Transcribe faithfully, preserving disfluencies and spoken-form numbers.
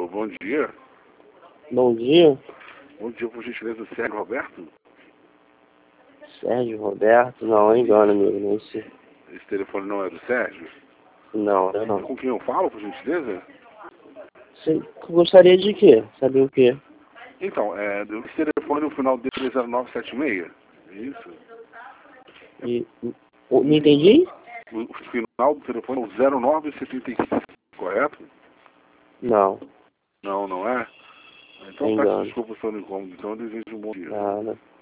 Alô, bom dia. Bom dia, Bom dia, por gentileza, Sérgio Roberto? Sérgio Roberto. Não, engano, amigo, não sei. Esse telefone não é do Sérgio? Não, não, não. Com quem eu falo, por gentileza? Você gostaria de quê? Saber o quê? Então, é, esse telefone, o final dele é zero nove sete seis. É isso? E, o- não entendi? O final do telefone é o zero nove sete cinco, correto? Não, Não, não é? é Então peço engano. desculpa pelo incômodo, então eu desejo um bom dia. Nada.